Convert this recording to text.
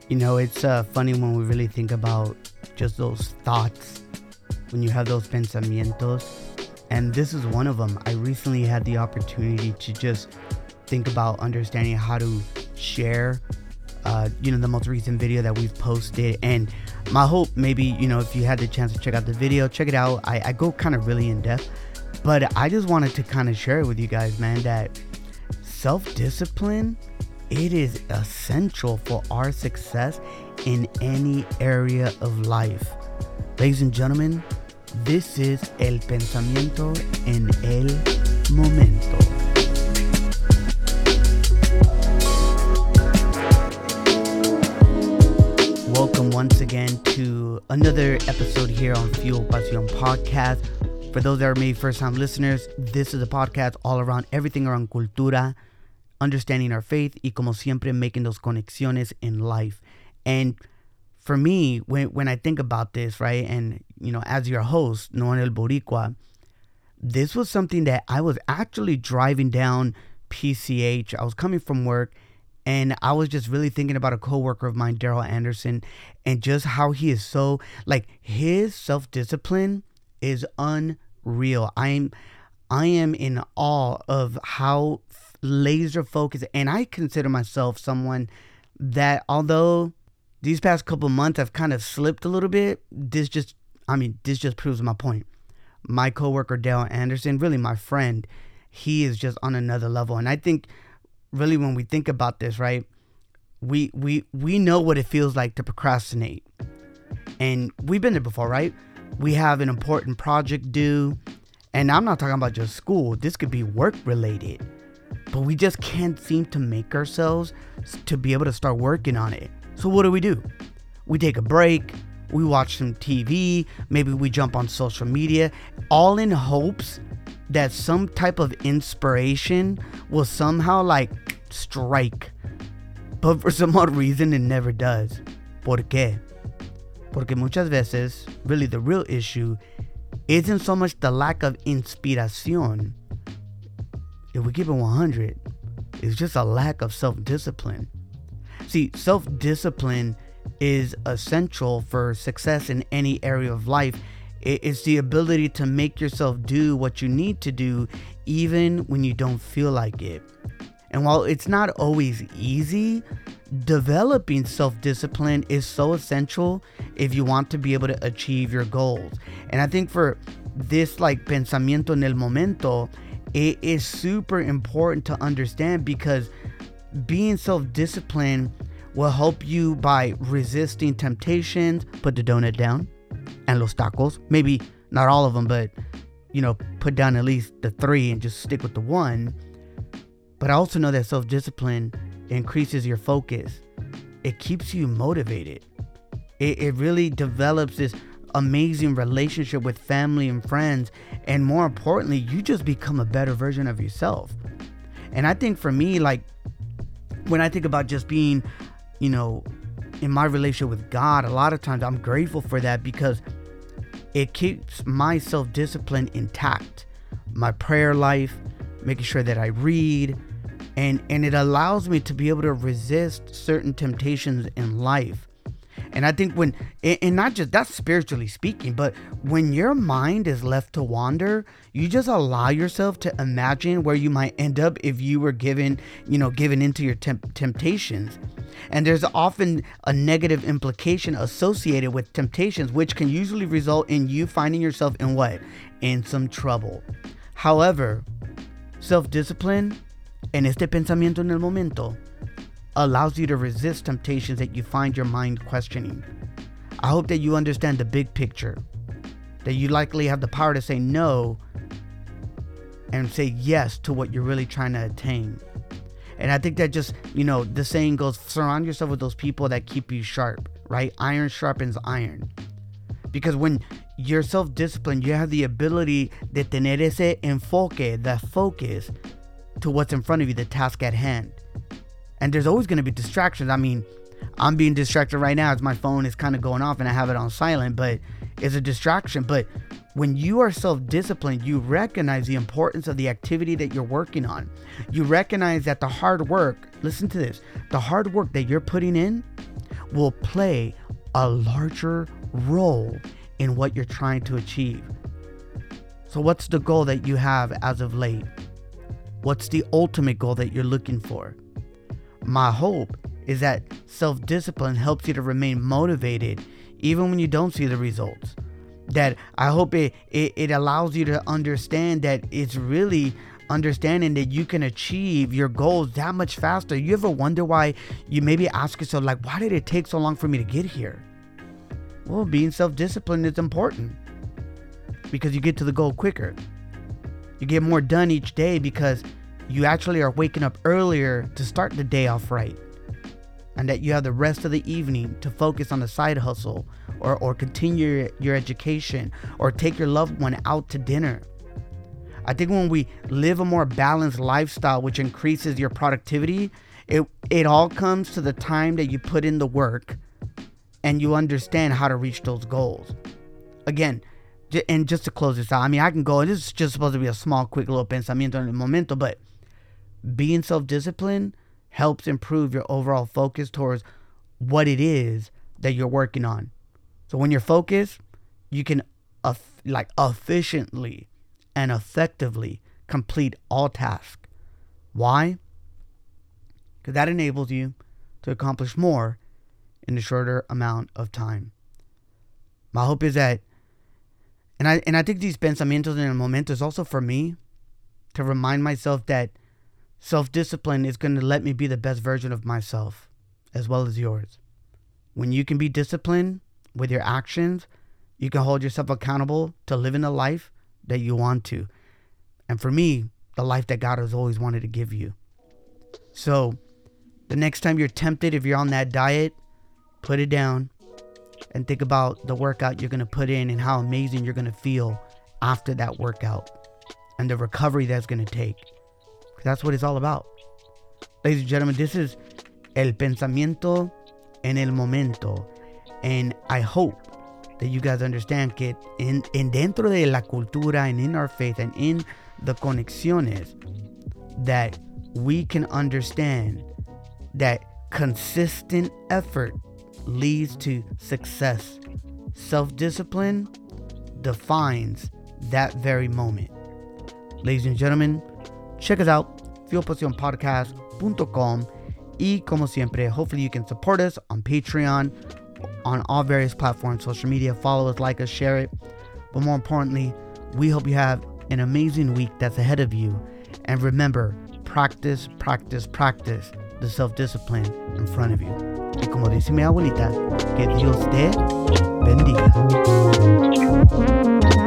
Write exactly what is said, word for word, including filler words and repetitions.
You know, it's uh, funny when we really think about just those thoughts, when you have those pensamientos, and this is one of them. I recently had the opportunity to just think about understanding how to share, uh, you know, the most recent video that we've posted, and my hope, maybe, you know, if you had the chance to check out the video, check it out. I, I go kind of really in depth, but I just wanted to kind of share it with you guys, man, that self-discipline, it is essential for our success in any area of life. Ladies and gentlemen, this is El Pensamiento en el Momento. Welcome once again to another episode here on Fuel Pasión Podcast. For those that are maybe first-time listeners, this is a podcast all around everything around cultura, understanding our faith, y como siempre, making those conexiones in life. And for me, when when I think about this, right, and, you know, as your host, Noel El Boricua, this was something that I was actually driving down P C H. I was coming from work, and I was just really thinking about a coworker of mine, Daryl Anderson, and just how he is so, like, his self-discipline is unreal. I'm, I am in awe of how laser focused, and I consider myself someone that, although these past couple months I've kind of slipped a little bit, this just, I mean, this just proves my point. My coworker, Daryl Anderson, really my friend, he is just on another level. And I think really when we think about this, right, we we we know what it feels like to procrastinate. And we've been there before, right? We have an important project due, and I'm not talking about just school. This could be work related. But we just can't seem to make ourselves to be able to start working on it. So what do we do? We take a break. We watch some T V. Maybe we jump on social media, all in hopes that some type of inspiration will somehow like strike. But for some odd reason, it never does. ¿Por qué? Porque muchas veces, really the real issue isn't so much the lack of inspiración. If we keep it one hundred, it's just a lack of self-discipline. See, self-discipline is essential for success in any area of life. It's the ability to make yourself do what you need to do even when you don't feel like it. And while it's not always easy, developing self-discipline is so essential if you want to be able to achieve your goals. And I think for this, like, pensamiento en el momento, it is super important to understand, because being self-disciplined will help you by resisting temptations. Put the donut down and los tacos. Maybe not all of them, but, you know, put down at least the three and just stick with the one. But I also know that self-discipline increases your focus. It keeps you motivated. It, it really develops this amazing relationship with family and friends, and more importantly, you just become a better version of yourself. And I think for me, like, when I think about just being, you know, in my relationship with God, a lot of times I'm grateful for that, because it keeps my self-discipline intact, my prayer life, making sure that I read, and and it allows me to be able to resist certain temptations in life. And I think when, and not just that's spiritually speaking, but when your mind is left to wander, you just allow yourself to imagine where you might end up if you were given, you know, given into your temp- temptations. And there's often a negative implication associated with temptations, which can usually result in you finding yourself in what? In some trouble. However, self-discipline, en este pensamiento en el momento, allows you to resist temptations that you find your mind questioning. I hope that you understand the big picture, that you likely have the power to say no and say yes to what you're really trying to attain. And I think that just, you know, the saying goes, surround yourself with those people that keep you sharp, right? Iron sharpens iron. Because when you're self-disciplined, you have the ability de tener ese enfoque, the focus to what's in front of you, the task at hand. And there's always going to be distractions. I mean, I'm being distracted right now as my phone is kind of going off and I have it on silent, but it's a distraction. But when you are self-disciplined, you recognize the importance of the activity that you're working on. You recognize that the hard work, listen to this, the hard work that you're putting in will play a larger role in what you're trying to achieve. So what's the goal that you have as of late? What's the ultimate goal that you're looking for? My hope is that self-discipline helps you to remain motivated even when you don't see the results. That I hope it, it, it allows you to understand that it's really understanding that you can achieve your goals that much faster. You ever wonder why you maybe ask yourself, like, why did it take so long for me to get here? Well, being self-disciplined is important because you get to the goal quicker. You get more done each day because you actually are waking up earlier to start the day off right. And that you have the rest of the evening to focus on the side hustle or, or continue your, your education or take your loved one out to dinner. I think when we live a more balanced lifestyle, which increases your productivity, it, it all comes to the time that you put in the work and you understand how to reach those goals. Again, j- and just to close this out, I mean, I can go, and this is just supposed to be a small, quick little pensamiento en el momento, but being self-disciplined helps improve your overall focus towards what it is that you're working on. So when you're focused, you can uh, like efficiently and effectively complete all tasks. Why? Because that enables you to accomplish more in a shorter amount of time. My hope is that, and I and I think these pensamientos en el momento is also for me to remind myself that self-discipline is going to let me be the best version of myself as well as yours. When you can be disciplined with your actions, you can hold yourself accountable to living the life that you want to. And for me, the life that God has always wanted to give you. So the next time you're tempted, if you're on that diet, put it down and think about the workout you're going to put in and how amazing you're going to feel after that workout and the recovery that's going to take. That's what it's all about. Ladies and gentlemen, this is El Pensamiento en el Momento. And I hope that you guys understand que in, in dentro de la cultura and in our faith and in the conexiones, that we can understand that consistent effort leads to success. Self-discipline defines that very moment. Ladies and gentlemen, check us out, fuel pasión podcast dot com. Y como siempre, hopefully you can support us on Patreon, on all various platforms, social media. Follow us, like us, share it. But more importantly, we hope you have an amazing week that's ahead of you. And remember, practice, practice, practice the self-discipline in front of you. Y como dice mi abuelita, que Dios te bendiga.